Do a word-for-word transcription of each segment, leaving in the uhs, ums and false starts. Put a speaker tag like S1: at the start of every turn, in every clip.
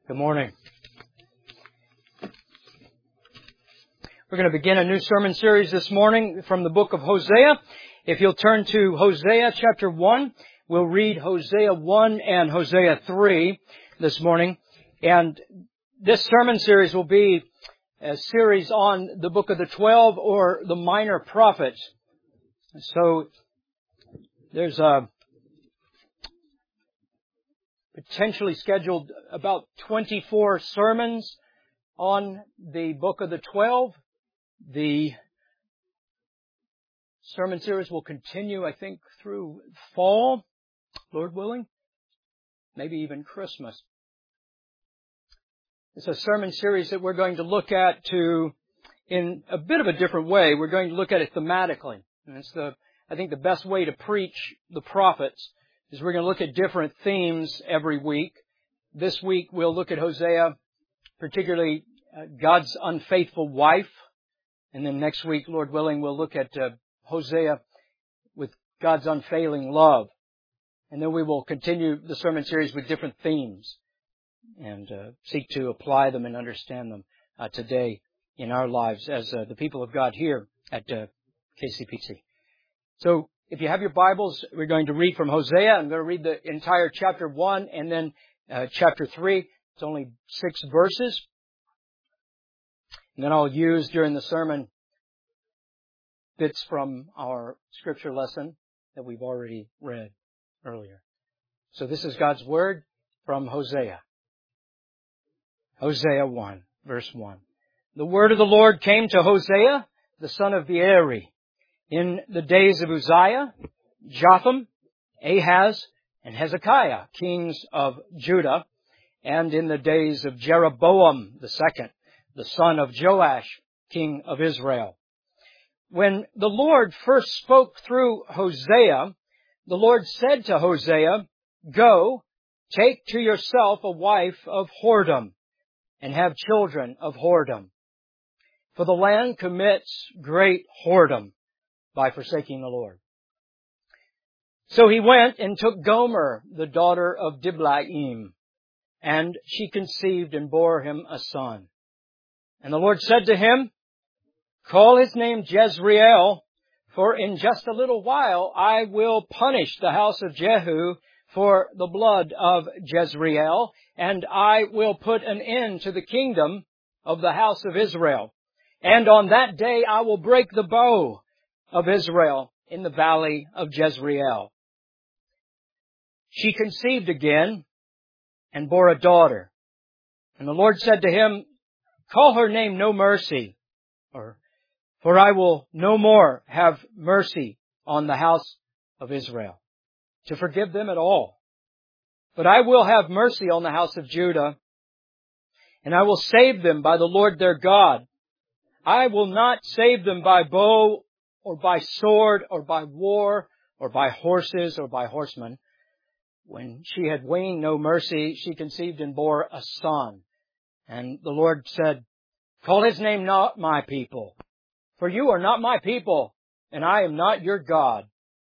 S1: Good morning. We're going to begin a new sermon series this morning from the book of Hosea. If you'll turn to Hosea chapter one, we'll read Hosea one and Hosea three this morning. And this sermon series will be a series on the book of the twelve or the minor prophets. So there's a potentially scheduled about twenty-four sermons on the book of the twelve. The sermon series will continue, I think, through fall, Lord willing, maybe even Christmas. It's a sermon series that we're going to look at to, in a bit of a different way. We're going to look at it thematically. And it's the, I think the best way to preach the prophets is we're going to look at different themes every week. This week we'll look at Hosea, particularly uh, God's unfaithful wife. And then next week, Lord willing, we'll look at uh, Hosea with God's unfailing love. And then we will continue the sermon series with different themes and uh, seek to apply them and understand them uh, today in our lives as uh, the people of God here at uh, K C P C. So if you have your Bibles, we're going to read from Hosea. I'm going to read the entire chapter one and then uh, chapter three. It's only six verses. And then I'll use during the sermon bits from our scripture lesson that we've already read earlier. So this is God's Word from Hosea. Hosea one, verse one. The word of the Lord came to Hosea, the son of Beeri, in the days of Uzziah, Jotham, Ahaz, and Hezekiah, kings of Judah, and in the days of Jeroboam the second, the son of Joash, king of Israel. When the Lord first spoke through Hosea, the Lord said to Hosea, "Go, take to yourself a wife of whoredom, and have children of whoredom. For the land commits great whoredom by forsaking the Lord." So he went and took Gomer, the daughter of Diblaim, and she conceived and bore him a son. And the Lord said to him, "Call his name Jezreel, for in just a little while I will punish the house of Jehu for the blood of Jezreel, and I will put an end to the kingdom of the house of Israel. And on that day I will break the bow of Israel in the valley of Jezreel." She conceived again and bore a daughter. And the Lord said to him, "Call her name No Mercy, or for I will no more have mercy on the house of Israel, to forgive them at all. But I will have mercy on the house of Judah, and I will save them by the Lord their God. I will not save them by bow, or by sword, or by war, or by horses, or by horsemen." When she had weaned No Mercy, she conceived and bore a son. And the Lord said, "Call his name Not My People, for you are not my people, and I am not your God.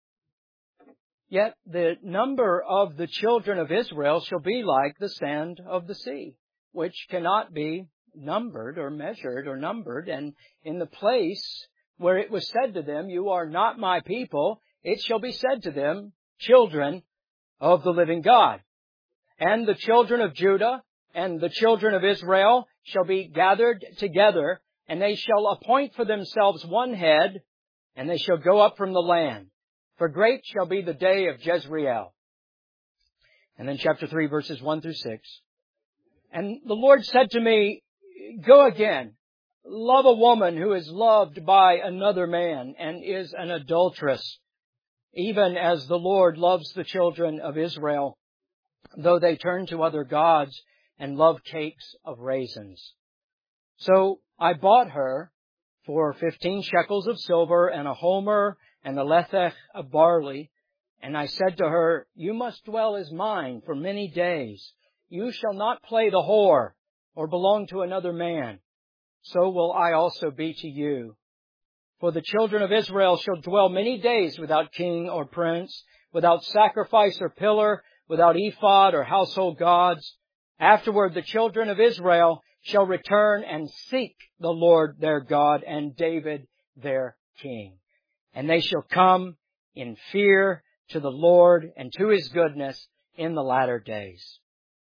S1: Yet the number of the children of Israel shall be like the sand of the sea, which cannot be numbered or measured or numbered. And in the place where it was said to them, 'You are not my people,' it shall be said to them, 'Children of the living God.' And the children of Judah and the children of Israel shall be gathered together, and they shall appoint for themselves one head, and they shall go up from the land. For great shall be the day of Jezreel." And then chapter three, verses one through six. "And the Lord said to me, Go again, love a woman who is loved by another man and is an adulteress, even as the Lord loves the children of Israel, though they turn to other gods and love cakes of raisins. So I bought her for fifteen shekels of silver and a homer and a lethech of barley. And I said to her, 'You must dwell as mine for many days. You shall not play the whore or belong to another man. So will I also be to you. For the children of Israel shall dwell many days without king or prince, without sacrifice or pillar, without ephod or household gods. Afterward, the children of Israel shall return and seek the Lord their God and David their king. And they shall come in fear to the Lord and to His goodness in the latter days.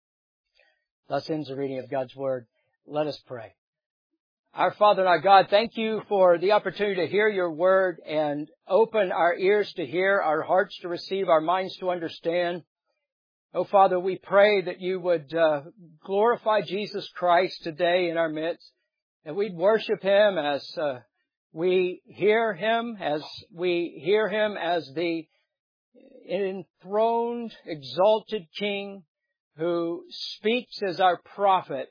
S1: Thus ends the reading of God's Word. Let us pray. Our Father and our God, thank You for the opportunity to hear Your Word and open our ears to hear, our hearts to receive, our minds to understand. Oh, Father, we pray that You would uh, glorify Jesus Christ today in our midst, that we'd worship Him as uh, we hear Him, as we hear Him as the enthroned, exalted King who speaks as our prophet,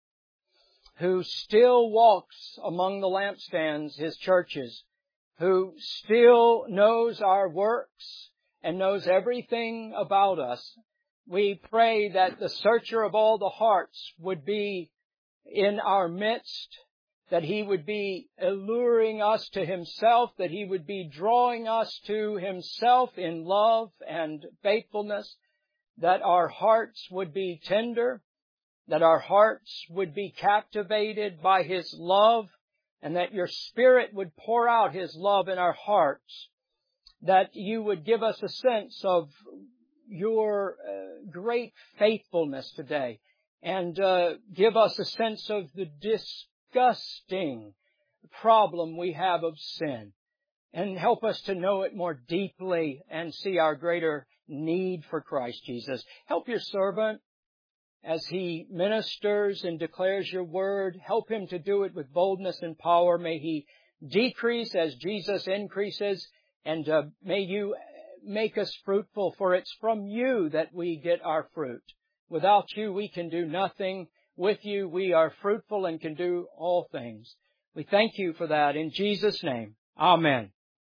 S1: who still walks among the lampstands, His churches, who still knows our works and knows everything about us. We pray that the searcher of all the hearts would be in our midst, that He would be alluring us to Himself, that He would be drawing us to Himself in love and faithfulness, that our hearts would be tender, that our hearts would be captivated by His love, and that Your Spirit would pour out His love in our hearts, that You would give us a sense of Your uh, great faithfulness today, and uh, give us a sense of the disgusting problem we have of sin, and help us to know it more deeply and see our greater need for Christ Jesus. Help Your servant as he ministers and declares Your word. Help him to do it with boldness and power. May he decrease as Jesus increases, and uh, may You make us fruitful, for it's from You that we get our fruit. Without You, we can do nothing. With You, we are fruitful and can do all things. We thank You for that in Jesus' name. Amen.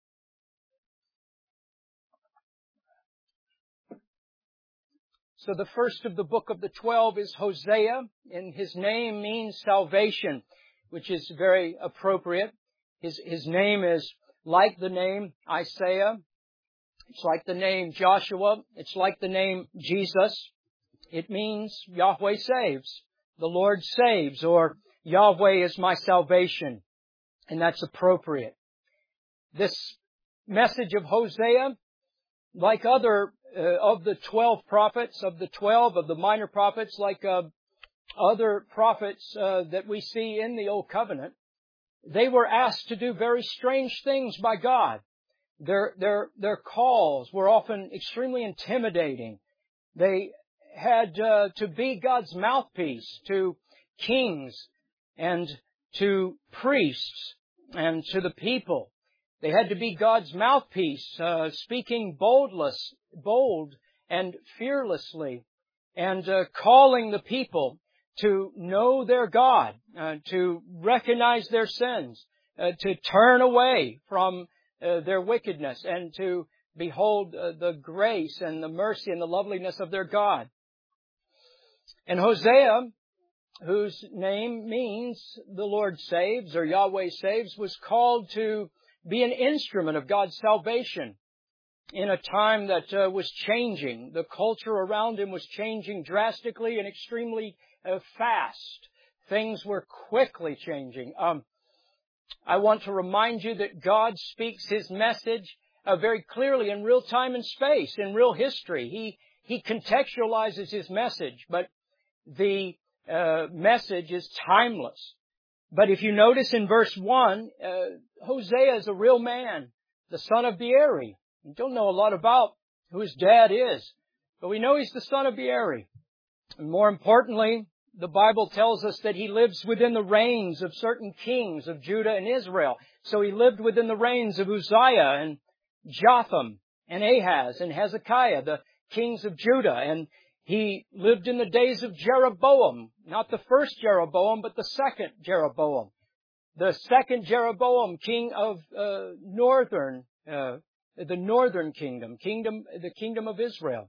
S1: So the first of the book of the twelve is Hosea, and his name means salvation, which is very appropriate. His, his name is like the name Isaiah. It's like the name Joshua. It's like the name Jesus. It means Yahweh saves. The Lord saves, or Yahweh is my salvation. And that's appropriate. This message of Hosea, like other uh, of the twelve prophets, of the twelve of the minor prophets, like uh, other prophets uh, that we see in the Old Covenant, they were asked to do very strange things by God. Their, their, their calls were often extremely intimidating. They had uh, to be God's mouthpiece to kings and to priests and to the people. They had to be God's mouthpiece, uh, speaking boldless, bold and fearlessly, and uh, calling the people to know their God, uh, to recognize their sins, uh, to turn away from uh, their wickedness, and to behold uh, the grace and the mercy and the loveliness of their God. And Hosea, whose name means the Lord saves, or Yahweh saves, was called to be an instrument of God's salvation in a time that uh, was changing. The culture around him was changing drastically and extremely uh, fast. Things were quickly changing. Um, I want to remind you that God speaks His message uh, very clearly in real time and space, in real history. He He contextualizes His message, but the uh, message is timeless. But if you notice in verse one, uh, Hosea is a real man, the son of Beeri. We don't know a lot about who his dad is, but we know he's the son of Beeri. And more importantly, the Bible tells us that he lives within the reigns of certain kings of Judah and Israel. So he lived within the reigns of Uzziah and Jotham and Ahaz and Hezekiah, the kings of Judah. And he lived in the days of Jeroboam, not the first Jeroboam, but the second Jeroboam. The second Jeroboam, king of uh, northern, uh, the northern kingdom, kingdom, the kingdom of Israel.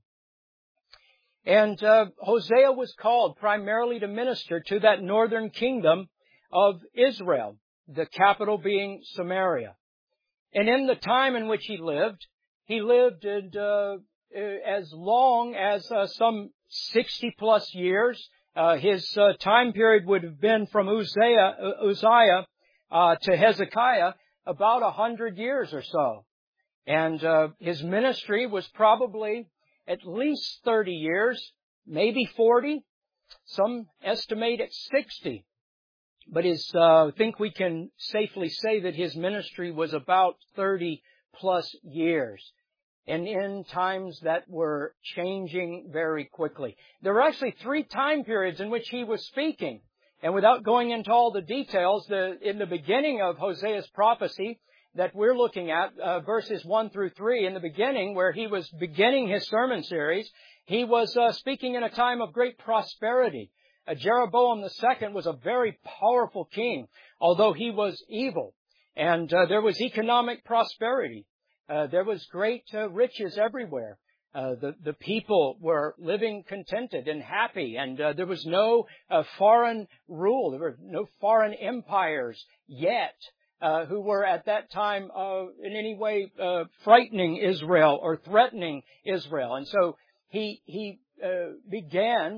S1: And uh, Hosea was called primarily to minister to that northern kingdom of Israel, the capital being Samaria. And in the time in which he lived, he lived in, uh, as long as uh, some sixty plus years Uh, his uh, time period would have been from Uzziah, uh, Uzziah uh, to Hezekiah about a hundred years or so. And uh, his ministry was probably at least thirty years, maybe forty. Some estimate at sixty. But his, uh, I think we can safely say that his ministry was about thirty plus years. And in times that were changing very quickly. There were actually three time periods in which he was speaking. And without going into all the details, the, in the beginning of Hosea's prophecy that we're looking at, uh, verses one through three, in the beginning where he was beginning his sermon series, he was uh, speaking in a time of great prosperity. Uh, Jeroboam the second was a very powerful king, although he was evil. And uh, there was economic prosperity. Uh, there was great uh, riches everywhere. Uh, the, the people were living contented and happy, and uh, there was no uh, foreign rule. There were no foreign empires yet uh, who were at that time uh, in any way uh, frightening Israel or threatening Israel. And so he he uh, began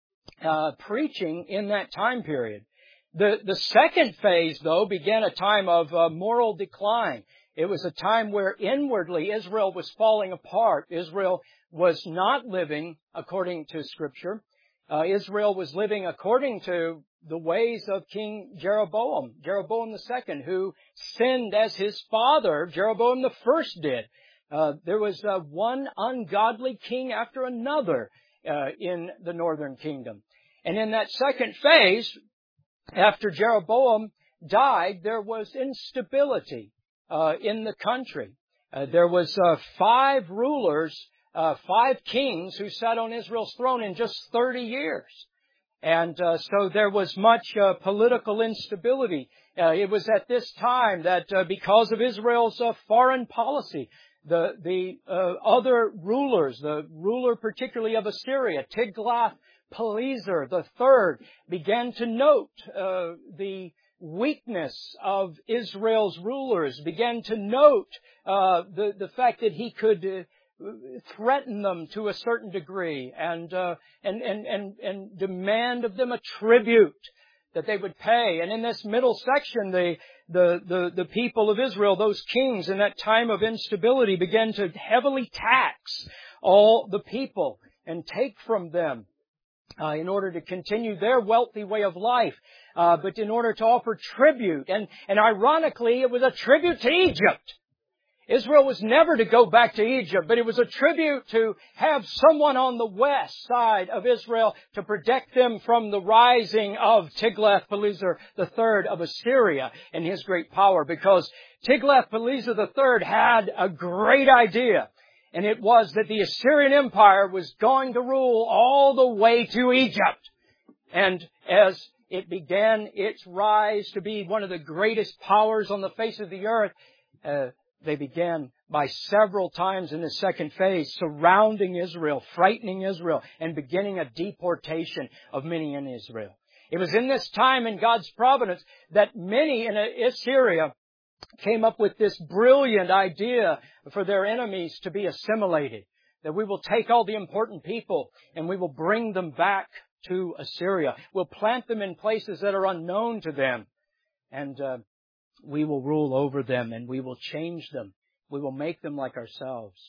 S1: uh, preaching in that time period. The the second phase, though, began a time of uh, moral decline. It was a time where inwardly Israel was falling apart. Israel was not living according to Scripture. Uh, Israel was living according to the ways of King Jeroboam, Jeroboam the second, who sinned as his father, Jeroboam the first, did. Uh, there was uh, one ungodly king after another uh, in the northern kingdom. And in that second phase, after Jeroboam died, there was instability Uh, in the country. Uh, there was uh, five rulers, uh, five kings who sat on Israel's throne in just thirty years. And uh, so there was much uh, political instability. Uh, it was at this time that uh, because of Israel's uh, foreign policy, the the uh, other rulers, the ruler particularly of Assyria, Tiglath-Pileser the third, began to note uh, the weakness of Israel's rulers, began to note uh, the the fact that he could uh, threaten them to a certain degree and uh, and and and and demand of them a tribute that they would pay. And in this middle section, the the the the people of Israel, those kings in that time of instability, began to heavily tax all the people and take from them Uh, in order to continue their wealthy way of life, uh, but in order to offer tribute. And, and ironically, it was a tribute to Egypt. Israel was never to go back to Egypt, but it was a tribute to have someone on the west side of Israel to protect them from the rising of Tiglath-Pileser the third of Assyria and his great power, because Tiglath-Pileser the third had a great idea. And it was that the Assyrian Empire was going to rule all the way to Egypt. And as it began its rise to be one of the greatest powers on the face of the earth, uh, they began by several times in the second phase surrounding Israel, frightening Israel, and beginning a deportation of many in Israel. It was in this time in God's providence that many in Assyria came up with this brilliant idea for their enemies to be assimilated. That we will take all the important people and we will bring them back to Assyria. We'll plant them in places that are unknown to them. And uh, we will rule over them and we will change them. We will make them like ourselves.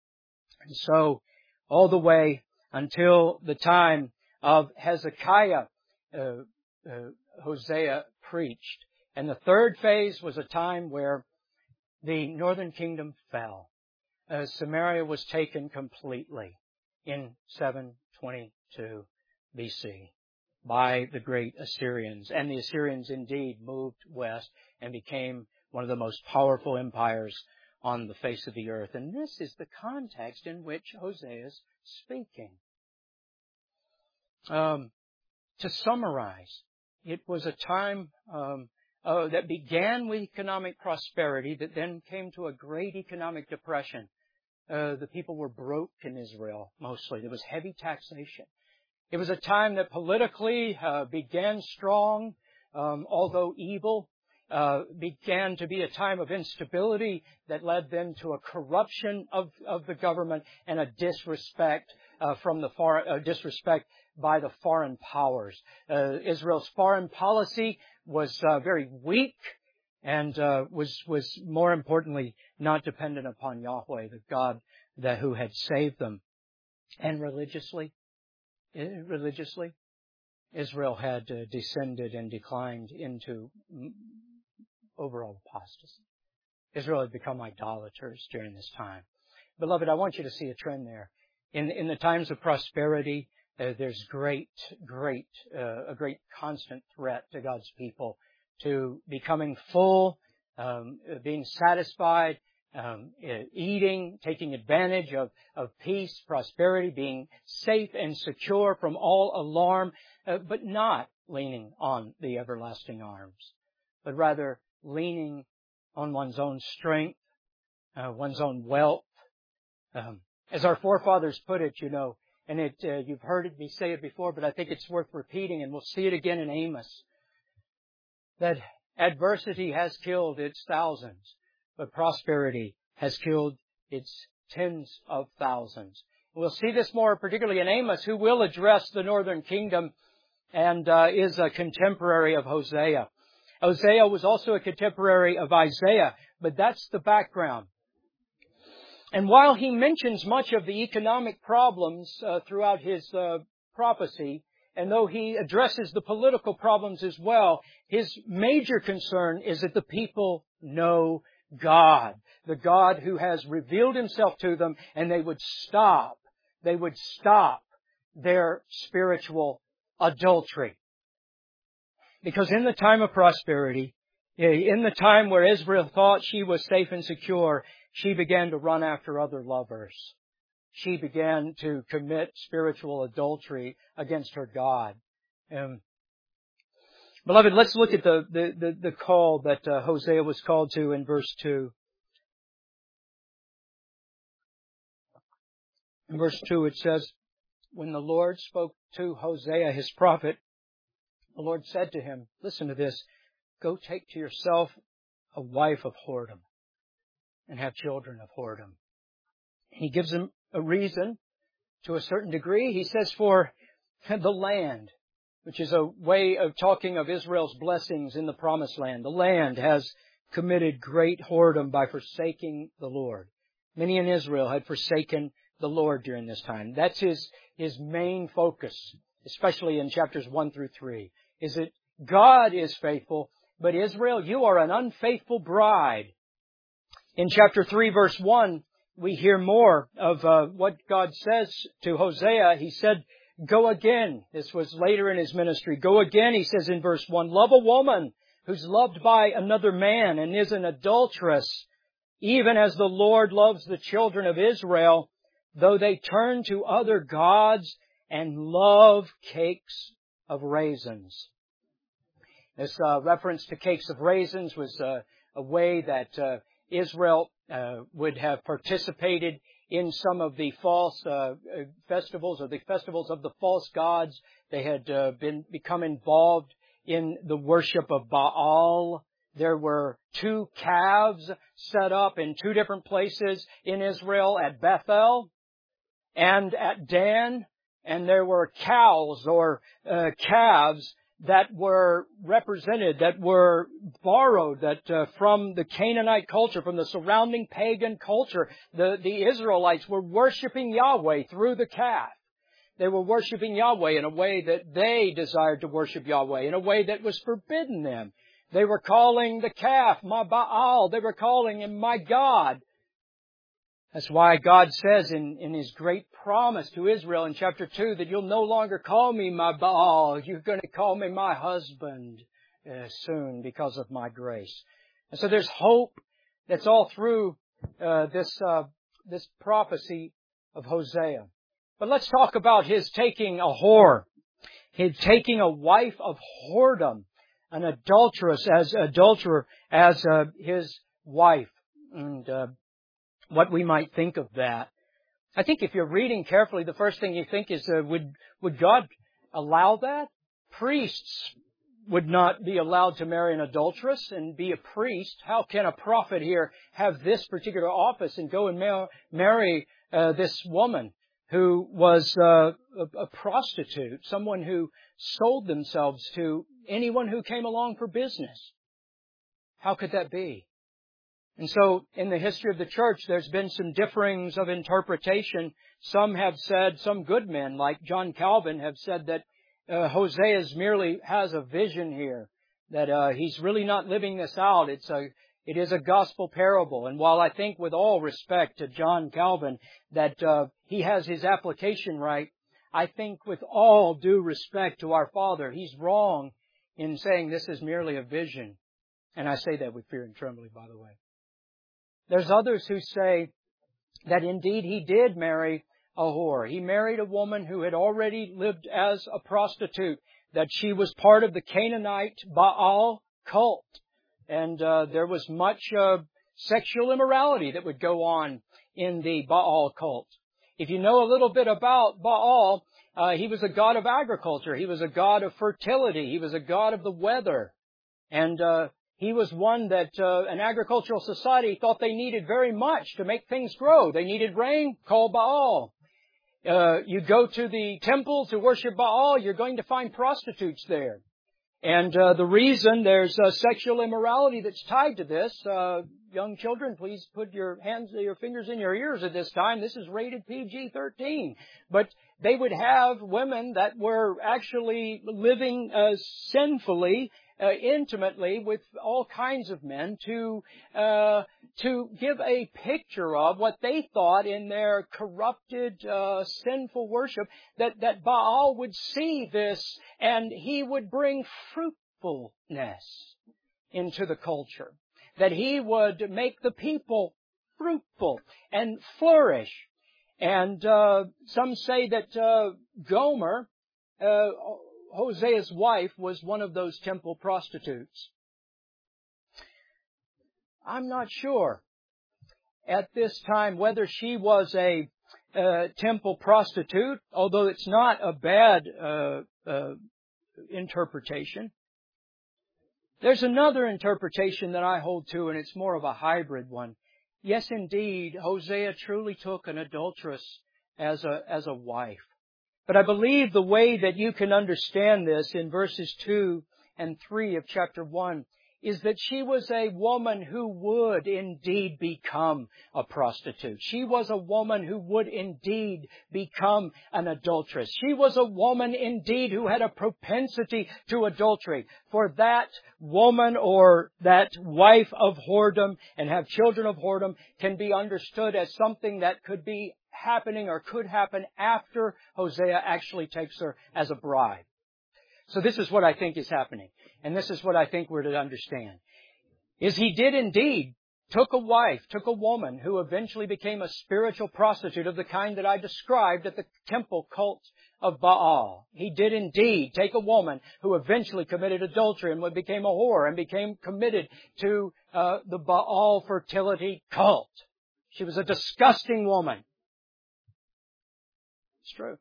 S1: And so, all the way until the time of Hezekiah, uh, uh, Hosea preached. And the third phase was a time where the northern kingdom fell. Uh, Samaria was taken completely in seven twenty-two B C by the great Assyrians. And the Assyrians indeed moved west and became one of the most powerful empires on the face of the earth. And this is the context in which Hosea is speaking. Um, to summarize, it was a time um, Uh, that began with economic prosperity, that then came to a great economic depression. Uh, the people were broke in Israel, mostly. There was heavy taxation. It was a time that politically uh, began strong, um, although evil. Uh, began to be a time of instability that led then to a corruption of, of the government and a disrespect uh, from the far, uh, disrespect by the foreign powers. Uh, Israel's foreign policy was uh, very weak and uh, was was more importantly not dependent upon Yahweh, the God that who had saved them. And religiously, religiously, Israel had uh, descended and declined into overall apostasy. Israel had become idolaters during this time. Beloved, I want you to see a trend there. In in the times of prosperity, uh, there's great, great, uh, a great constant threat to God's people to becoming full, um, being satisfied, um, eating, taking advantage of, of peace, prosperity, being safe and secure from all alarm, uh, but not leaning on the everlasting arms, but rather leaning on one's own strength, uh, one's own wealth. Um, as our forefathers put it, you know, and it, uh, you've heard me say it before, but I think it's worth repeating, and we'll see it again in Amos, that adversity has killed its thousands, but prosperity has killed its tens of thousands. We'll see this more particularly in Amos, who will address the northern kingdom and uh, is a contemporary of Hosea. Hosea was also a contemporary of Isaiah, but that's the background. And while he mentions much of the economic problems uh, throughout his uh, prophecy, and though he addresses the political problems as well, his major concern is that the people know God, the God who has revealed Himself to them, and they would stop, they would stop their spiritual adultery. Because in the time of prosperity, in the time where Israel thought she was safe and secure, she began to run after other lovers. She began to commit spiritual adultery against her God. Um, beloved, let's look at the, the, the, the call that uh, Hosea was called to in verse two. In verse two it says, when the Lord spoke to Hosea, his prophet, the Lord said to him, listen to this, go take to yourself a wife of whoredom and have children of whoredom. He gives him a reason to a certain degree. He says for the land, which is a way of talking of Israel's blessings in the promised land. The land has committed great whoredom by forsaking the Lord. Many in Israel had forsaken the Lord during this time. That's his, his main focus, especially in chapters one through three, is that God is faithful, but Israel, you are an unfaithful bride. In chapter three, verse one, we hear more of uh, what God says to Hosea. He said, go again. This was later in his ministry. Go again, he says in verse one, love a woman who's loved by another man and is an adulteress, even as the Lord loves the children of Israel, though they turn to other gods and love cakes of raisins. This uh, reference to cakes of raisins was uh, a way that uh, Israel uh, would have participated in some of the false uh, festivals or the festivals of the false gods. They had uh, been become involved in the worship of Baal. There were two calves set up in two different places in Israel, at Bethel and at Dan. And there were cows or uh, calves that were represented, that were borrowed that uh, from the Canaanite culture, from the surrounding pagan culture. The, the Israelites were worshiping Yahweh through the calf. They were worshiping Yahweh in a way that they desired to worship Yahweh, in a way that was forbidden them. They were calling the calf my Baal. They were calling him my God. That's why God says in, in His great promise to Israel in chapter two that you'll no longer call me my Baal. You're going to call me my husband uh, soon because of my grace. And so there's hope that's all through uh, this uh, this prophecy of Hosea. But let's talk about his taking a whore, his taking a wife of whoredom, an adulteress as adulterer as uh, his wife, and uh, what we might think of that. I think if you're reading carefully, the first thing you think is, uh, would would God allow that? Priests would not be allowed to marry an adulteress and be a priest. How can a prophet here have this particular office and go and mar- marry uh, this woman? who was uh, a, a prostitute, someone who sold themselves to anyone who came along for business. How could that be? And so in the history of the church, there's been some differings of interpretation. Some have said, some good men like John Calvin have said that uh, Hosea merely has a vision here, that uh, he's really not living this out. It's a, it is a gospel parable. And while I think with all respect to John Calvin that uh, he has his application right, I think with all due respect to our Father, he's wrong in saying this is merely a vision. And I say that with fear and trembling, by the way. There's others who say that indeed he did marry a whore. He married a woman who had already lived as a prostitute, that she was part of the Canaanite Baal cult. And uh, there was much uh, sexual immorality that would go on in the Baal cult. If you know a little bit about Baal, uh, he was a god of agriculture. He was a god of fertility. He was a god of the weather. And uh, he was one that uh, an agricultural society thought they needed very much to make things grow. They needed rain, call Baal. Uh, you go to the temple to worship Baal, you're going to find prostitutes there. And uh, the reason there's uh, sexual immorality that's tied to this, uh, young children, please put your hands, your fingers in your ears at this time. This is rated P G thirteen. But they would have women that were actually living uh, sinfully, uh, intimately with all kinds of men to uh, to give a picture of what they thought in their corrupted, uh, sinful worship, that, that Baal would see this and he would bring fruitfulness into the culture. That he would make the people fruitful and flourish. And uh, some say that uh, Gomer, uh, Hosea's wife, was one of those temple prostitutes. I'm not sure at this time whether she was a uh, temple prostitute, although it's not a bad uh, uh, interpretation. There's another interpretation that I hold to, and it's more of a hybrid one. Yes, indeed, Hosea truly took an adulteress as a, as a wife. But I believe the way that you can understand this in verses two and three of chapter one is that she was a woman who would indeed become a prostitute. She was a woman who would indeed become an adulteress. She was a woman indeed who had a propensity to adultery. For that woman or that wife of whoredom and have children of whoredom can be understood as something that could be happening or could happen after Hosea actually takes her as a bride. So this is what I think is happening. And this is what I think we're to understand. Is he did indeed took a wife, took a woman who eventually became a spiritual prostitute of the kind that I described at the temple cult of Baal. He did indeed take a woman who eventually committed adultery and became a whore and became committed to uh, the Baal fertility cult. She was a disgusting woman. It's true.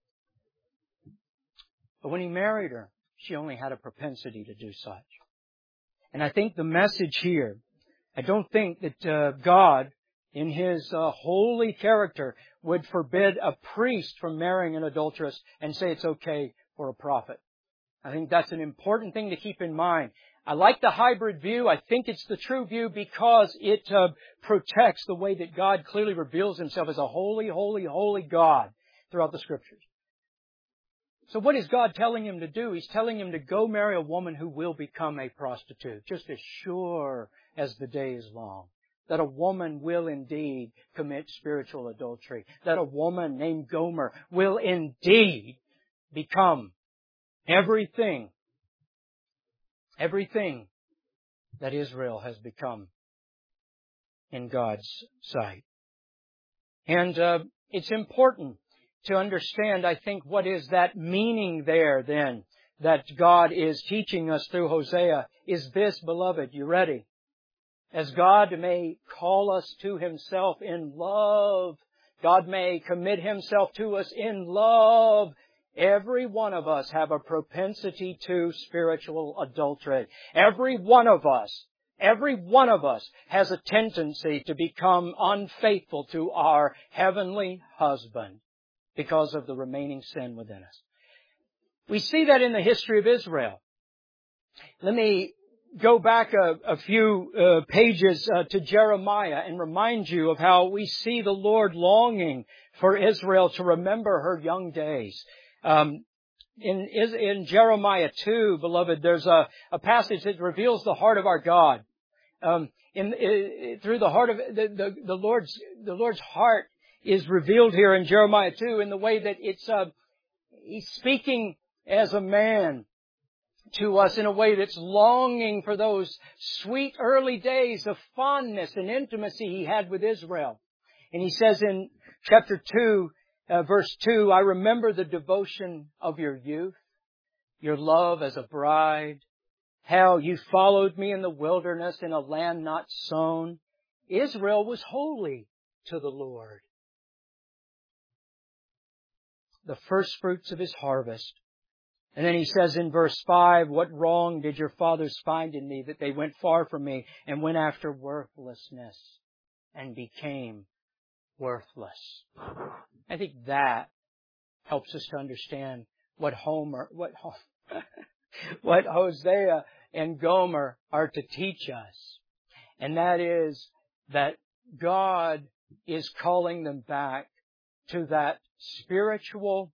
S1: But when he married her, she only had a propensity to do such. And I think the message here, I don't think that uh, God, in His uh, holy character, would forbid a priest from marrying an adulteress and say it's okay for a prophet. I think that's an important thing to keep in mind. I like the hybrid view. I think it's the true view because it uh, protects the way that God clearly reveals Himself as a holy, holy, holy God throughout the Scriptures. So what is God telling him to do? He's telling him to go marry a woman who will become a prostitute, just as sure as the day is long. That a woman will indeed commit spiritual adultery. That a woman named Gomer will indeed become everything, everything that Israel has become in God's sight. And uh, it's important to understand, I think, what is that meaning there then that God is teaching us through Hosea is this, beloved. You ready? As God may call us to Himself in love, God may commit Himself to us in love, every one of us have a propensity to spiritual adultery. Every one of us, every one of us has a tendency to become unfaithful to our heavenly husband. because of the remaining sin within us. We see that in the history of Israel. Let me go back a, a few uh, pages uh, to Jeremiah and remind you of how we see the Lord longing for Israel to remember her young days. Um, in, in Jeremiah two, beloved, there's a, a passage that reveals the heart of our God. Um, in, in, through the heart of the, the, the Lord's the Lord's heart is revealed here in Jeremiah two in the way that it's uh, He's speaking as a man to us in a way that's longing for those sweet early days of fondness and intimacy He had with Israel. And He says in chapter two, uh, verse two, I remember the devotion of your youth, your love as a bride, how you followed me in the wilderness in a land not sown. Israel was holy to the Lord. The first fruits of His harvest. And then He says in verse five, what wrong did your fathers find in me that they went far from me and went after worthlessness and became worthless? I think that helps us to understand what Homer, what, what Hosea and Gomer are to teach us. And that is that God is calling them back to that spiritual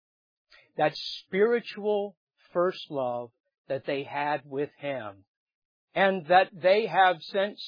S1: That spiritual first love that they had with Him. And that they have since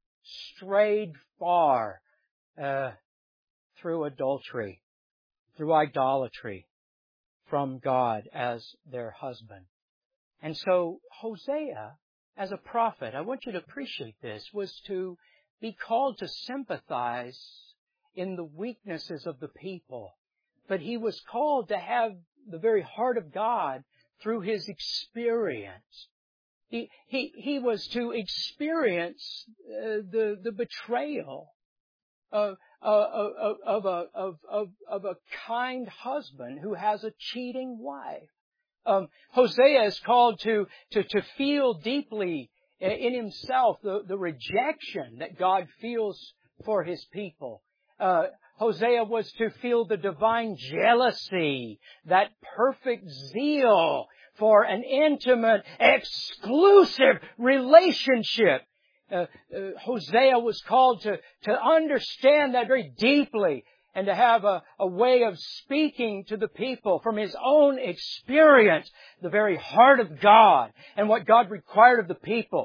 S1: strayed far uh, through adultery, through idolatry from God as their husband. And so Hosea, as a prophet, I want you to appreciate this, was to be called to sympathize in the weaknesses of the people. But he was called to have the very heart of God through his experience. He, he, he was to experience uh, the, the betrayal of, of, of, a, of, of, of a kind husband who has a cheating wife. Um, Hosea is called to, to, to feel deeply in himself the, the rejection that God feels for His people. Uh, Hosea was to feel the divine jealousy, that perfect zeal for an intimate, exclusive relationship. Uh, uh, Hosea was called to, to understand that very deeply and to have a, a way of speaking to the people from his own experience, the very heart of God and what God required of the people.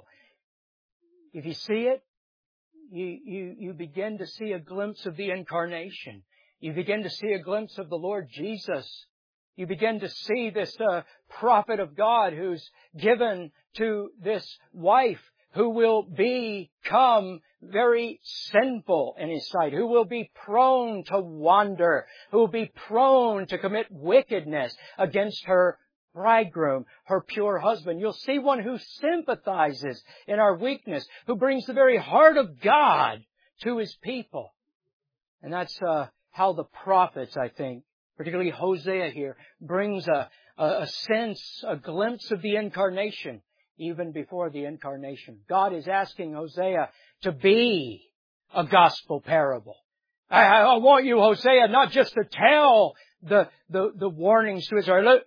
S1: If you see it, You, you, you begin to see a glimpse of the incarnation. You begin to see a glimpse of the Lord Jesus. You begin to see this uh, prophet of God who's given to this wife who will become very sinful in His sight, who will be prone to wander, who will be prone to commit wickedness against her bridegroom, her pure husband. You'll see one who sympathizes in our weakness, who brings the very heart of God to His people. And that's uh, how the prophets, I think, particularly Hosea here, brings a, a, a sense, a glimpse of the incarnation, even before the incarnation. God is asking Hosea to be a gospel parable. I, I want you, Hosea, not just to tell the, the, the warnings to Israel. Look,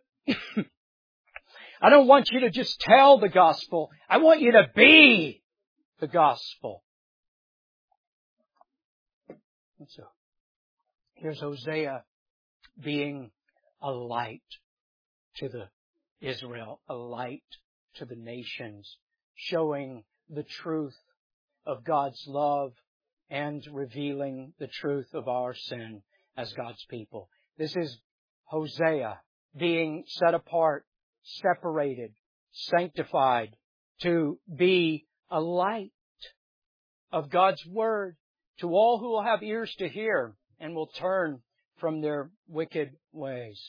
S1: I don't want you to just tell the gospel. I want you to be the gospel. And so, here's Hosea being a light to the Israel, a light to the nations, showing the truth of God's love and revealing the truth of our sin as God's people. This is Hosea being set apart, separated, sanctified to be a light of God's Word to all who will have ears to hear and will turn from their wicked ways.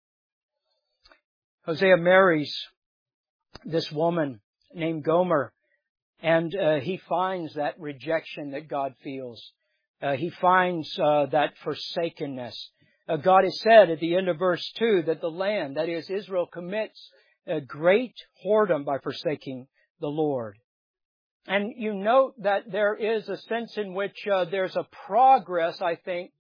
S1: Hosea marries this woman named Gomer, and uh, he finds that rejection that God feels. Uh, he finds uh, that forsakenness. Uh, God has said at the end of verse two that the land, that is Israel, commits a great whoredom by forsaking the Lord. And you note that there is a sense in which uh, there's a progress, I think,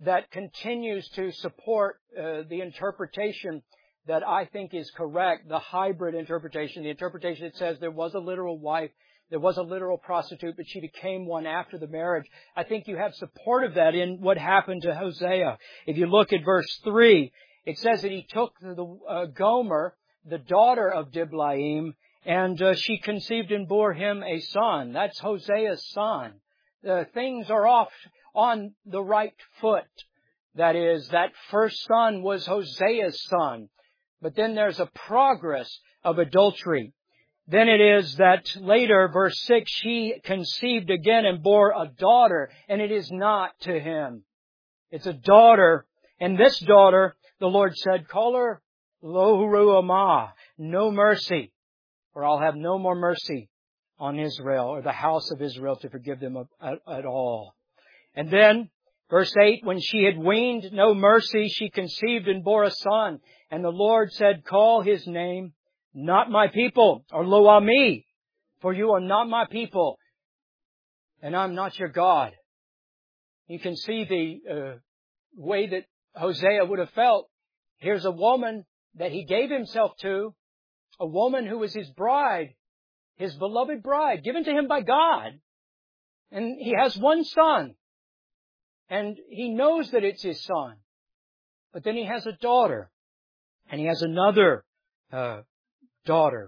S1: that continues to support uh, the interpretation that I think is correct, the hybrid interpretation, the interpretation that says there was a literal wife, there was a literal prostitute, but she became one after the marriage. I think you have support of that in what happened to Hosea. If you look at verse three, it says that he took the uh, Gomer, the daughter of Diblaim, and uh, she conceived and bore him a son. That's Hosea's son. Uh, things are off on the right foot. That is, that first son was Hosea's son. But then there's a progress of adultery. Then it is that later, verse six, she conceived again and bore a daughter, and it is not to him. It's a daughter, and this daughter, the Lord said, call her Lo Ruhamah, no mercy, or I'll have no more mercy on Israel, or the house of Israel, to forgive them at, at all. And then, verse eight, when she had weaned no mercy, she conceived and bore a son. And the Lord said, call his name, not my people, or Lo Ami, for you are not my people, and I'm not your God. You can see the uh, way that Hosea would have felt. Here's a woman that he gave himself to, a woman who was his bride, his beloved bride, given to him by God. And he has one son. And he knows that it's his son. But then he has a daughter. And he has another uh, daughter,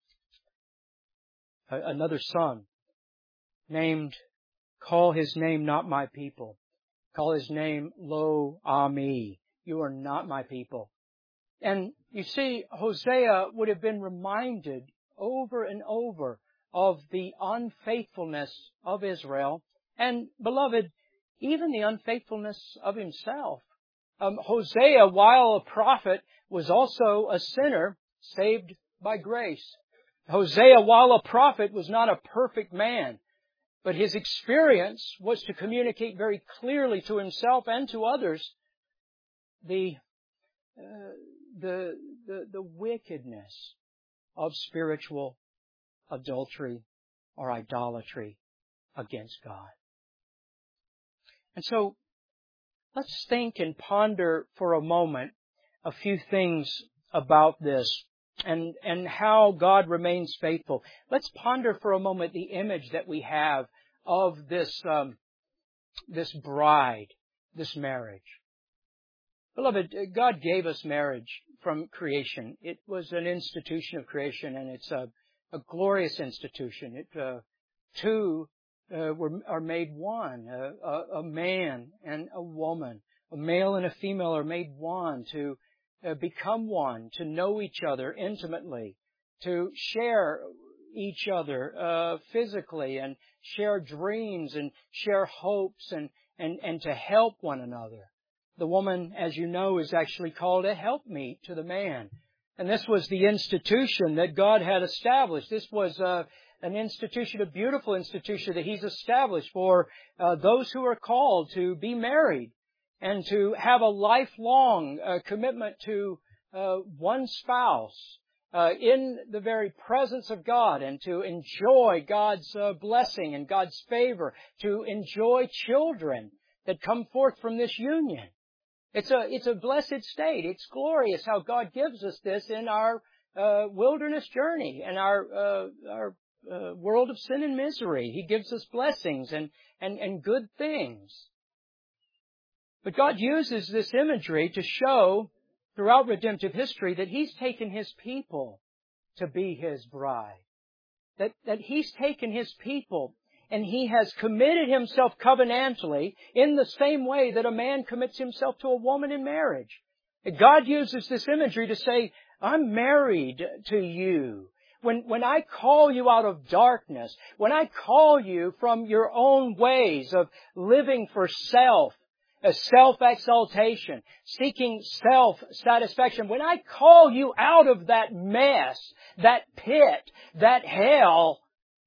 S1: uh, another son, named, call his name not my people. Call his name Lo Ami. You are not my people. And you see, Hosea would have been reminded over and over of the unfaithfulness of Israel. And, beloved, even the unfaithfulness of himself. Um, Hosea, while a prophet, was also a sinner saved by grace. Hosea, while a prophet, was not a perfect man, but his experience was to communicate very clearly to himself and to others the uh, the, the the wickedness of spiritual adultery or idolatry against God. And so, let's think and ponder for a moment a few things about this and, and how God remains faithful. Let's ponder for a moment the image that we have of this, um, this bride, this marriage. Beloved, God gave us marriage from creation. It was an institution of creation, and it's a, a glorious institution. It, uh, two Uh, were, are made one, a, a, a man and a woman. A male and a female are made one to uh, become one, to know each other intimately, to share each other uh, physically, and share dreams and share hopes, and, and, and to help one another. The woman, as you know, is actually called a helpmeet to the man. And this was the institution that God had established. This was uh, an institution, a beautiful institution that He's established for uh, those who are called to be married and to have a lifelong uh, commitment to uh, one spouse uh, in the very presence of God, and to enjoy God's uh, blessing and God's favor, to enjoy children that come forth from this union. It's a, it's a blessed state. It's glorious how God gives us this in our uh, wilderness journey and our, uh, our Uh, world of sin and misery. He gives us blessings and, and, and good things. But God uses this imagery to show throughout redemptive history that He's taken His people to be His bride. That, that He's taken His people and He has committed Himself covenantally in the same way that a man commits himself to a woman in marriage. And God uses this imagery to say, I'm married to you. When, when I call you out of darkness, when I call you from your own ways of living for self, a self-exaltation, seeking self-satisfaction, when I call you out of that mess, that pit, that hell,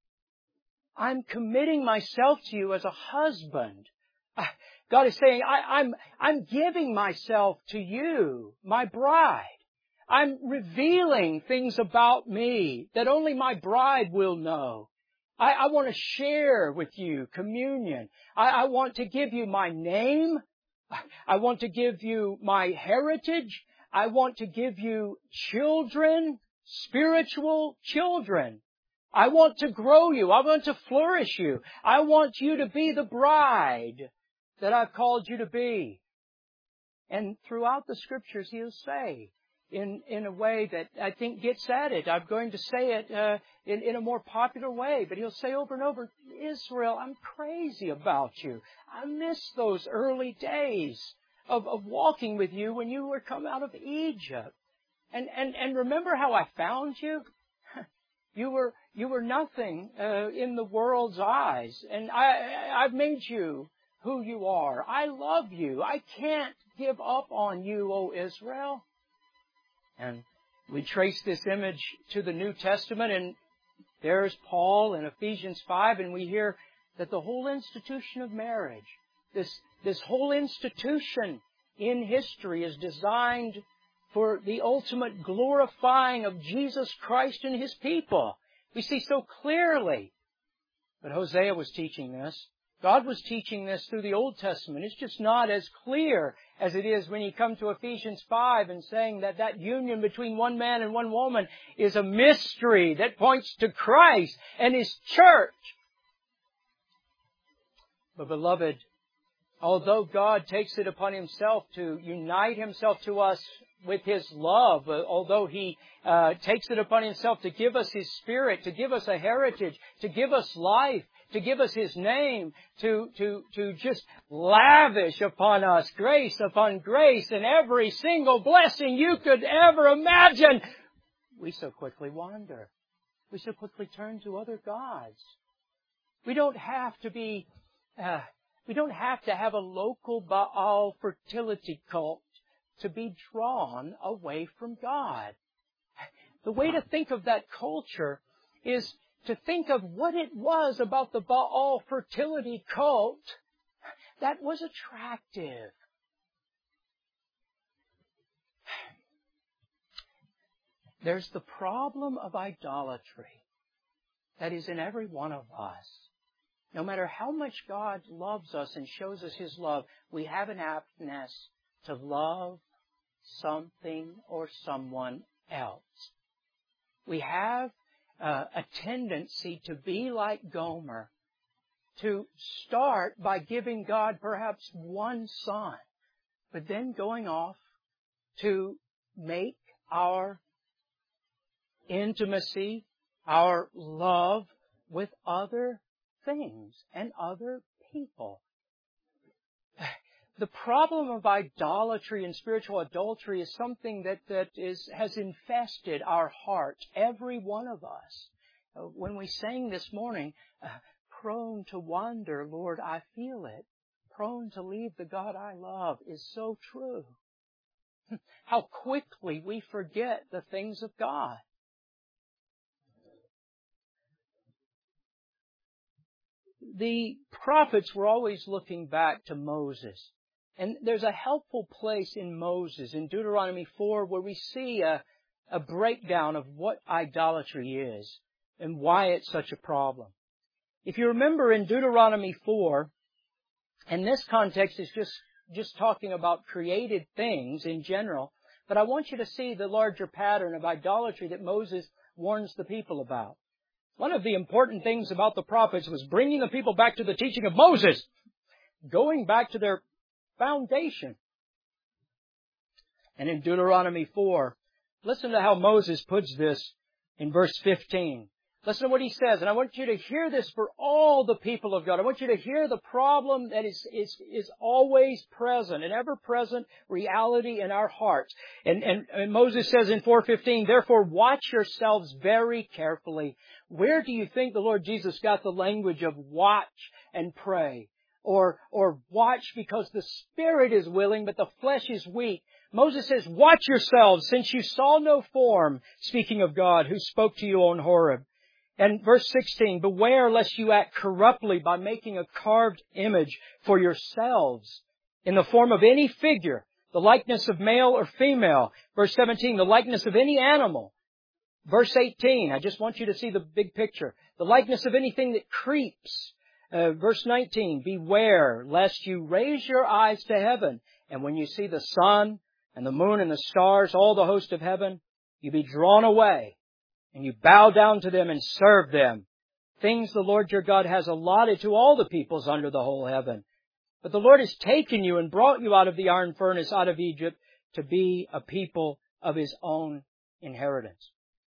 S1: I'm committing myself to you as a husband. God is saying, I, I'm, I'm giving myself to you, my bride. I'm revealing things about me that only my bride will know. I, I want to share with you communion. I, I want to give you my name. I want to give you my heritage. I want to give you children, spiritual children. I want to grow you. I want to flourish you. I want you to be the bride that I've called you to be. And throughout the Scriptures, He'll say, in, in a way that I think gets at it. I'm going to say it uh, in, in a more popular way, but He'll say over and over, Israel, I'm crazy about you. I miss those early days of, of walking with you when you were come out of Egypt. And, and, and remember how I found you? You were, you were nothing uh, in the world's eyes. And I, I've made you who you are. I love you. I can't give up on you, O Israel. And we trace this image to the New Testament, and there's Paul in Ephesians five, and we hear that the whole institution of marriage, this, this whole institution in history is designed for the ultimate glorifying of Jesus Christ and His people. We see so clearly. But Hosea was teaching this. God was teaching this through the Old Testament. It's just not as clear as it is when you come to Ephesians five and saying that that union between one man and one woman is a mystery that points to Christ and His church. But beloved, although God takes it upon Himself to unite Himself to us with His love, uh, although He uh, takes it upon Himself to give us His Spirit, to give us a heritage, to give us life, to give us His name, to, to, to just lavish upon us grace upon grace and every single blessing you could ever imagine, we so quickly wander. We so quickly turn to other gods. We don't have to be, uh, we don't have to have a local Baal fertility cult to be drawn away from God. The way to think of that culture is to think of what it was about the Baal fertility cult that was attractive. There's the problem of idolatry that is in every one of us. No matter how much God loves us and shows us His love, we have an aptness to love something or someone else. We have uh, a tendency to be like Gomer, to start by giving God perhaps one son, but then going off to make our intimacy, our love with other things and other people. The problem of idolatry and spiritual adultery is something that, that is, has infested our heart, every one of us. Uh, when we sang this morning, uh, prone to wander, Lord, I feel it. Prone to leave the God I love is so true. How quickly we forget the things of God. The prophets were always looking back to Moses. And there's a helpful place in Moses, in Deuteronomy four, where we see a, a breakdown of what idolatry is and why it's such a problem. If you remember in Deuteronomy four, and this context is just, just talking about created things in general, but I want you to see the larger pattern of idolatry that Moses warns the people about. One of the important things about the prophets was bringing the people back to the teaching of Moses, going back to their foundation. And in Deuteronomy four, listen to how Moses puts this in verse fifteen. Listen to what he says, and I want you to hear this for all the people of God. I want you to hear the problem that is, is, is always present, an ever-present reality in our hearts. And, and, and Moses says in four fifteen, therefore watch yourselves very carefully. Where do you think the Lord Jesus got the language of watch and pray? Or, or watch because the spirit is willing, but the flesh is weak. Moses says, watch yourselves, since you saw no form, speaking of God, who spoke to you on Horeb. And verse sixteen, beware lest you act corruptly by making a carved image for yourselves in the form of any figure, the likeness of male or female. Verse seventeen, the likeness of any animal. Verse eighteen, I just want you to see the big picture. The likeness of anything that creeps. Uh, verse nineteen, beware lest you raise your eyes to heaven, and when you see the sun and the moon and the stars, all the host of heaven, you be drawn away, and you bow down to them and serve them. Things the Lord your God has allotted to all the peoples under the whole heaven. But the Lord has taken you and brought you out of the iron furnace, out of Egypt, to be a people of His own inheritance.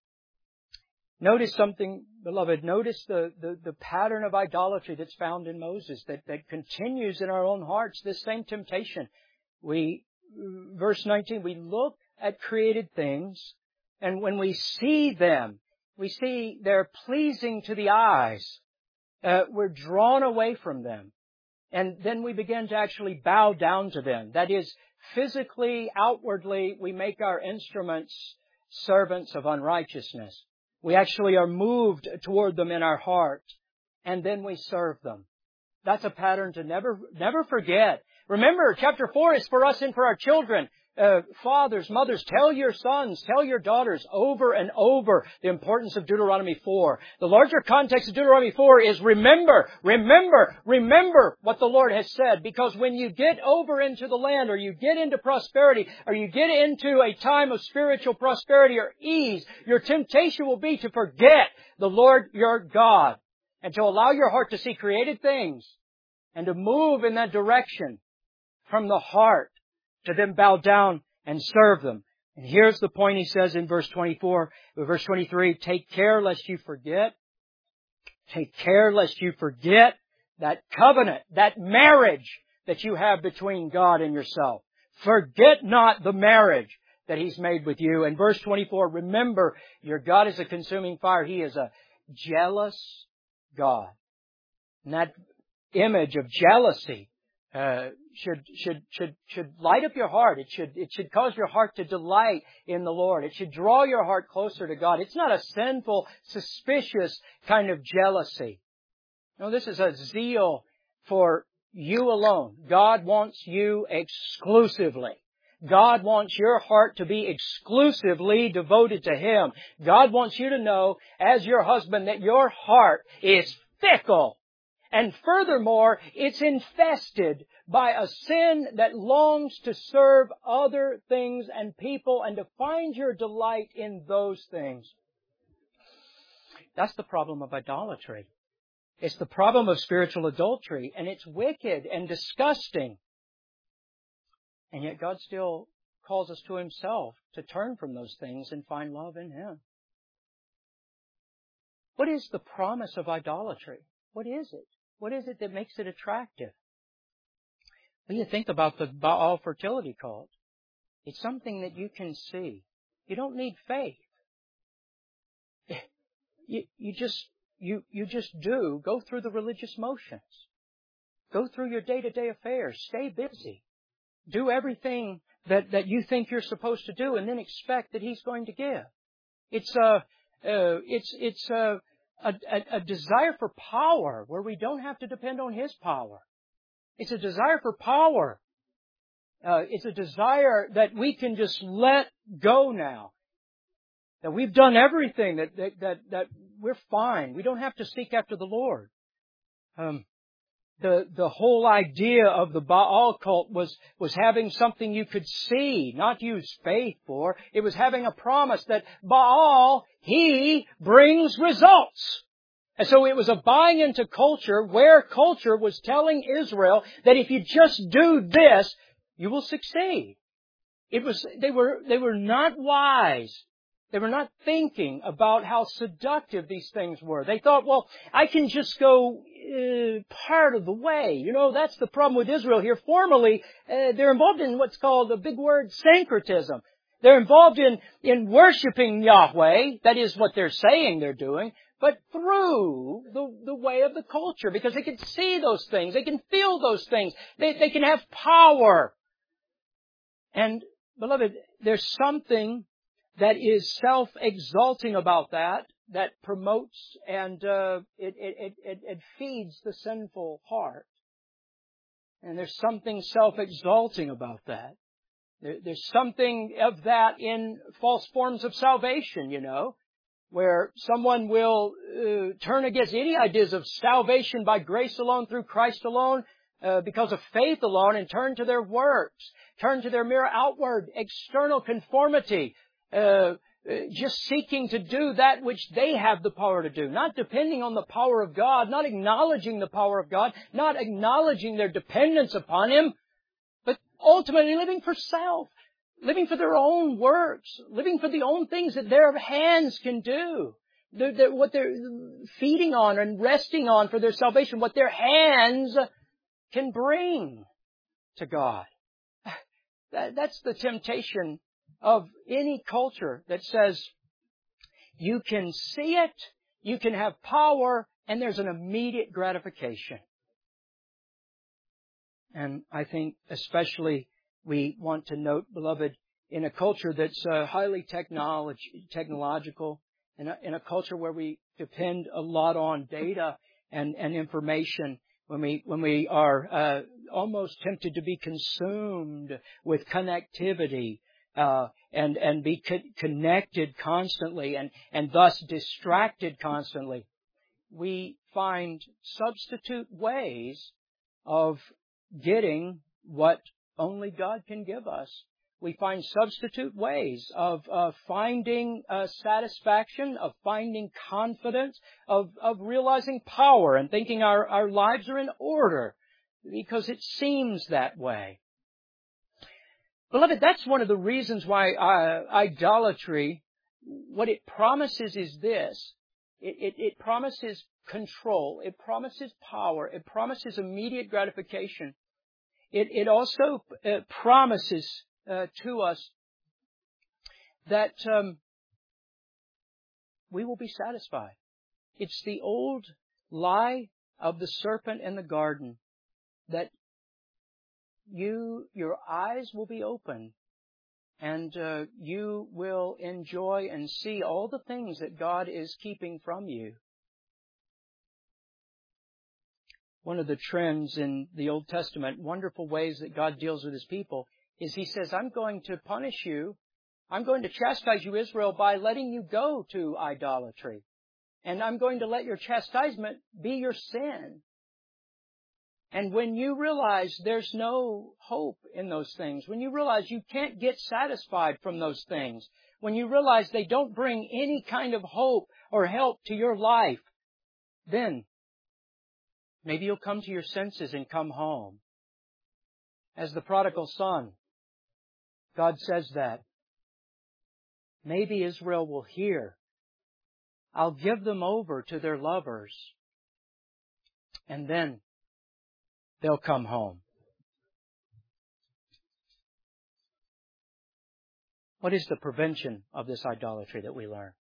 S1: Notice something, beloved. Notice the, the, the pattern of idolatry that's found in Moses, that, that continues in our own hearts, this same temptation. We, verse nineteen, we look at created things, and when we see them, we see they're pleasing to the eyes. Uh, we're drawn away from them. And then we begin to actually bow down to them. That is, physically, outwardly, we make our instruments servants of unrighteousness. We actually are moved toward them in our heart, and then we serve them. That's a pattern to never, never forget. Remember, chapter four is for us and for our children. Uh, fathers, mothers, tell your sons, tell your daughters over and over the importance of Deuteronomy four. The larger context of Deuteronomy four is remember, remember, remember what the Lord has said. Because when you get over into the land, or you get into prosperity, or you get into a time of spiritual prosperity or ease, your temptation will be to forget the Lord your God and to allow your heart to see created things and to move in that direction from the heart, to then bow down and serve them. And here's the point he says in verse twenty-four, verse twenty-three, take care lest you forget. Take care lest you forget that covenant, that marriage that you have between God and yourself. Forget not the marriage that He's made with you. And verse twenty-four, remember, your God is a consuming fire. He is a jealous God. And that image of jealousy Uh, should, should, should, should light up your heart. It should, it should cause your heart to delight in the Lord. It should draw your heart closer to God. It's not a sinful, suspicious kind of jealousy. No, this is a zeal for you alone. God wants you exclusively. God wants your heart to be exclusively devoted to Him. God wants you to know, as your husband, that your heart is fickle. And furthermore, it's infested by a sin that longs to serve other things and people and to find your delight in those things. That's the problem of idolatry. It's the problem of spiritual adultery, and it's wicked and disgusting. And yet God still calls us to Himself to turn from those things and find love in Him. What is the promise of idolatry? What is it? What is it that makes it attractive? Well, you think about the Baal fertility cult. It's something that you can see. You don't need faith. You, you just, you, you just do. Go through the religious motions. Go through your day-to-day affairs. Stay busy. Do everything that, that you think you're supposed to do, and then expect that He's going to give. It's a, uh, it's, it's a, A, a, a desire for power where we don't have to depend on His power. It's a desire for power. Uh, it's a desire that we can just let go now. That we've done everything, that, that, that, that we're fine. We don't have to seek after the Lord. Um, the, the whole idea of the Baal cult was, was having something you could see, not use faith for. It was having a promise that Baal, he brings results. And so it was a buying into culture where culture was telling Israel that if you just do this, you will succeed. It was, they were, they were not wise. They were not thinking about how seductive these things were. They thought, well, I can just go uh, part of the way. You know, that's the problem with Israel here. Formally, uh, they're involved in what's called the big word syncretism. They're involved in, in worshiping Yahweh. That is what they're saying they're doing. But through the, the way of the culture, because they can see those things. They can feel those things. They, they can have power. And, beloved, there's something that is self-exalting about that, that promotes and uh, it, it, it, it feeds the sinful heart. And there's something self-exalting about that. There, there's something of that in false forms of salvation, you know. where someone will uh, turn against any ideas of salvation by grace alone, through Christ alone, uh, because of faith alone, and turn to their works, turn to their mere outward, external conformity, uh, just seeking to do that which they have the power to do, not depending on the power of God, not acknowledging the power of God, not acknowledging their dependence upon Him, but ultimately living for self, living for their own works, living for the own things that their hands can do, they're, they're, what they're feeding on and resting on for their salvation, what their hands can bring to God. That, that's the temptation of any culture that says you can see it, you can have power, and there's an immediate gratification. And I think especially we want to note, beloved, in a culture that's uh, highly technology, technological, in a, in a culture where we depend a lot on data and, and information, when we when we are uh, almost tempted to be consumed with connectivity, Uh, and, and be co- connected constantly and, and thus distracted constantly, we find substitute ways of getting what only God can give us. We find substitute ways of uh, finding uh, satisfaction, of finding confidence, of, of realizing power and thinking our, our lives are in order because it seems that way. Beloved, that's one of the reasons why uh, idolatry, what it promises is this. It, it, it promises control. It promises power. It promises immediate gratification. It, it also uh, promises uh, to us that um, we will be satisfied. It's the old lie of the serpent in the garden that You, your eyes will be open, and uh, you will enjoy and see all the things that God is keeping from you. One of the trends in the Old Testament, wonderful ways that God deals with His people, is He says, I'm going to punish you. I'm going to chastise you, Israel, by letting you go to idolatry. And I'm going to let your chastisement be your sin. And when you realize there's no hope in those things, when you realize you can't get satisfied from those things, when you realize they don't bring any kind of hope or help to your life, then maybe you'll come to your senses and come home. As the prodigal son, God says that. Maybe Israel will hear, I'll give them over to their lovers, and then they'll come home. What is the prevention of this idolatry that we learn?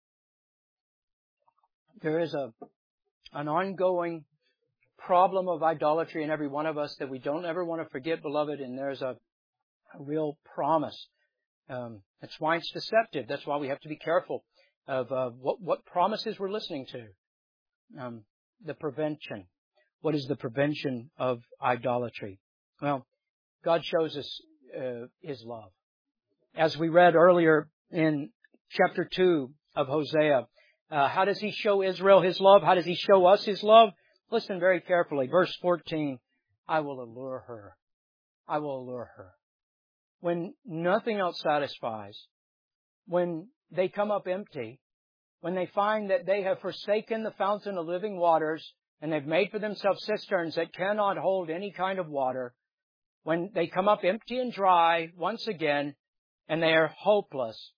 S1: There is a an ongoing problem of idolatry in every one of us that we don't ever want to forget, beloved, and there's a, a real promise. Um, that's why it's deceptive. That's why we have to be careful of uh, what, what promises we're listening to. Um, the prevention. What is the prevention of idolatry? Well, God shows us uh, His love. As we read earlier in chapter two of Hosea, uh, how does He show Israel His love? How does He show us His love? Listen very carefully. Verse fourteen, I will allure her. I will allure her. When nothing else satisfies, when they come up empty, when they find that they have forsaken the fountain of living waters and they've made for themselves cisterns that cannot hold any kind of water, when they come up empty and dry once again and they are hopeless,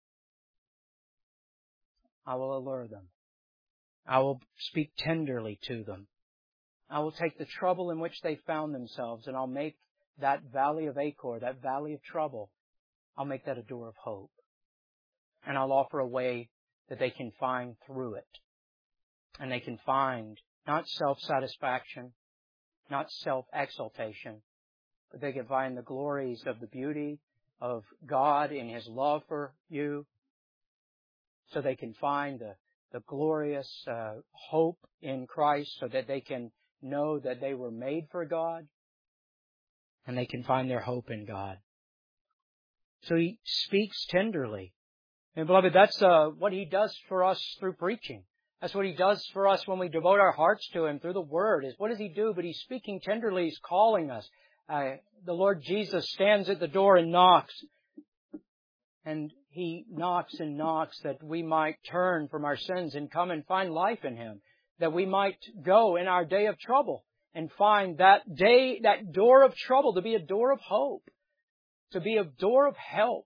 S1: I will allure them. I will speak tenderly to them. I will take the trouble in which they found themselves and I'll make that valley of Achor, that valley of trouble, I'll make that a door of hope. And I'll offer a way that they can find through it. And they can find not self-satisfaction, not self-exaltation, but they can find the glories of the beauty of God in His love for you. So they can find the, the glorious uh, hope in Christ so that they can know that they were made for God. And they can find their hope in God. So He speaks tenderly. And beloved, that's uh, what He does for us through preaching. That's what He does for us when we devote our hearts to Him through the Word. Is what does He do? But He's speaking tenderly. He's calling us. Uh, the Lord Jesus stands at the door and knocks. And He knocks and knocks that we might turn from our sins and come and find life in Him. That we might go in our day of trouble and find that day, that door of trouble to be a door of hope. To be a door of help.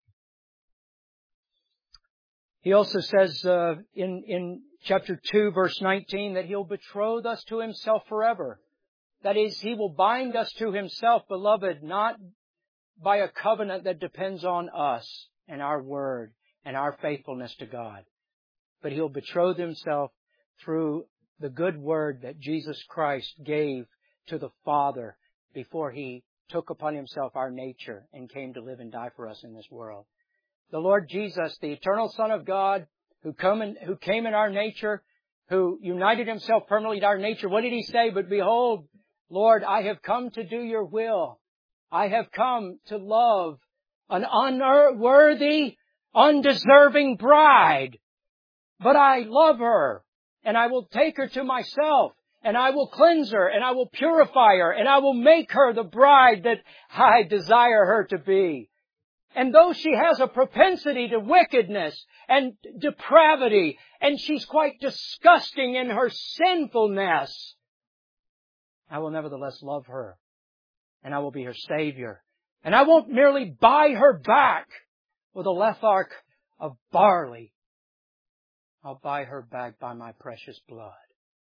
S1: He also says uh, in, in chapter two, verse nineteen, that He'll betroth us to Himself forever. That is, He will bind us to Himself, beloved, not by a covenant that depends on us and our word and our faithfulness to God. But He'll betroth Himself through the good word that Jesus Christ gave to the Father before He took upon Himself our nature and came to live and die for us in this world. The Lord Jesus, the eternal Son of God, who come in, who came in our nature, who united Himself permanently to our nature, what did He say? But behold, Lord, I have come to do your will. I have come to love an unworthy, undeserving bride. But I love her, and I will take her to myself, and I will cleanse her, and I will purify her, and I will make her the bride that I desire her to be. And though she has a propensity to wickedness and depravity, and she's quite disgusting in her sinfulness, I will nevertheless love her, and I will be her Savior. And I won't merely buy her back with a letharg of barley. I'll buy her back by my precious blood.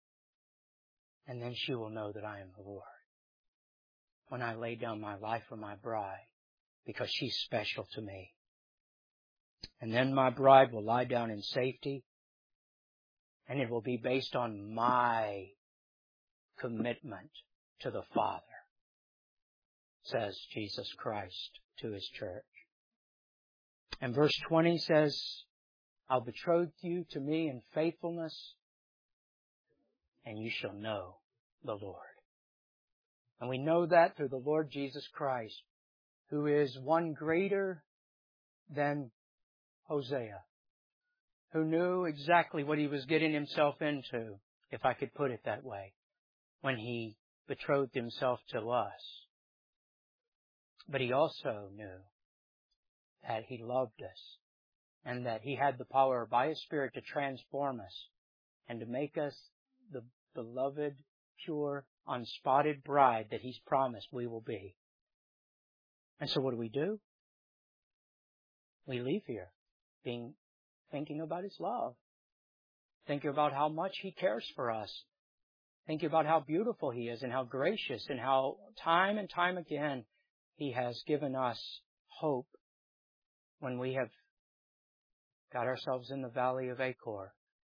S1: And then she will know that I am the Lord. When I lay down my life for my bride, because she's special to me. And then my bride will lie down in safety, and it will be based on my commitment to the Father, says Jesus Christ to His church. And verse twenty says, I'll betroth you to me in faithfulness, and you shall know the Lord. And we know that through the Lord Jesus Christ, who is one greater than Hosea, who knew exactly what he was getting himself into, if I could put it that way, when He betrothed Himself to us. But He also knew that He loved us and that He had the power by His Spirit to transform us and to make us the beloved, pure, unspotted bride that He's promised we will be. And so what do we do? We leave here being thinking about His love, thinking about how much He cares for us, thinking about how beautiful He is and how gracious and how time and time again He has given us hope when we have got ourselves in the valley of Achor.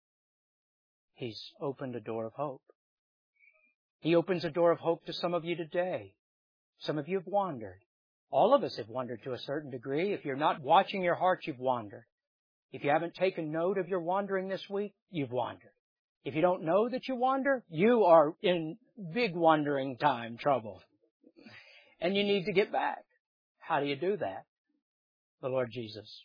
S1: He's opened a door of hope. He opens a door of hope to some of you today. Some of you have wandered. All of us have wandered to a certain degree. If you're not watching your heart, you've wandered. If you haven't taken note of your wandering this week, you've wandered. If you don't know that you wander, you are in big wandering time trouble. And you need to get back. How do you do that? The Lord Jesus.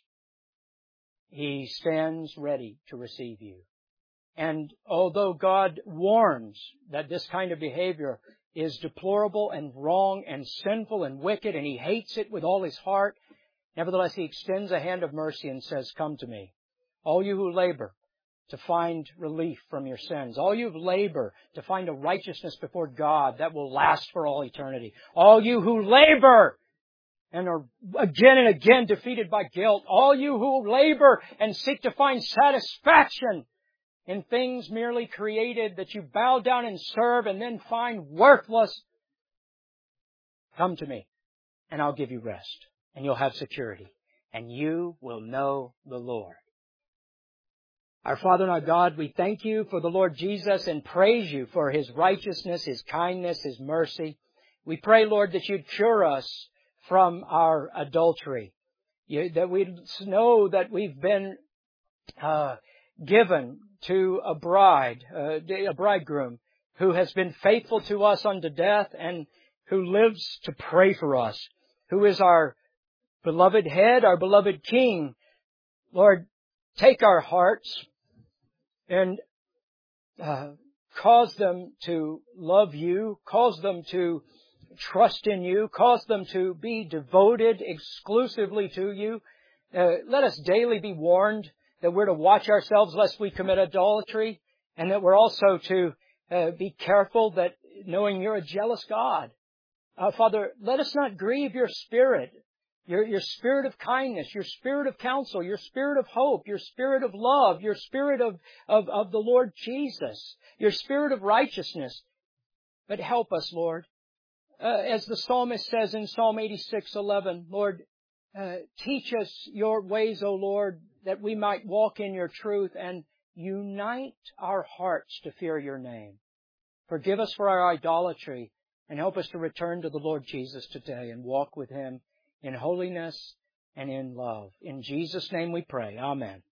S1: He stands ready to receive you. And although God warns that this kind of behavior is deplorable and wrong and sinful and wicked, and He hates it with all His heart, nevertheless He extends a hand of mercy and says, come to me, all you who labor to find relief from your sins, all you who labor to find a righteousness before God that will last for all eternity, all you who labor and are again and again defeated by guilt, all you who labor and seek to find satisfaction in things merely created that you bow down and serve and then find worthless, come to me and I'll give you rest and you'll have security and you will know the Lord. Our Father and our God, we thank You for the Lord Jesus and praise You for His righteousness, His kindness, His mercy. We pray, Lord, that You'd cure us from our adultery, you, that we know that we've been uh, given to a bride, uh, a bridegroom who has been faithful to us unto death and who lives to pray for us, who is our beloved head, our beloved King, Lord, take our hearts and uh, cause them to love you, cause them to trust in you, cause them to be devoted exclusively to you. Uh, let us daily be warned that we're to watch ourselves lest we commit idolatry, and that we're also to uh, be careful that knowing you're a jealous God. Uh, Father, let us not grieve your Spirit, your, your Spirit of kindness, your Spirit of counsel, your Spirit of hope, your Spirit of love, your Spirit of, of, of the Lord Jesus, your Spirit of righteousness. But help us, Lord. Uh, as the psalmist says in Psalm eighty-six eleven, Lord, uh, teach us your ways, O Lord, that we might walk in your truth, and unite our hearts to fear your name. Forgive us for our idolatry, and help us to return to the Lord Jesus today and walk with him in holiness and in love. In Jesus' name we pray. Amen.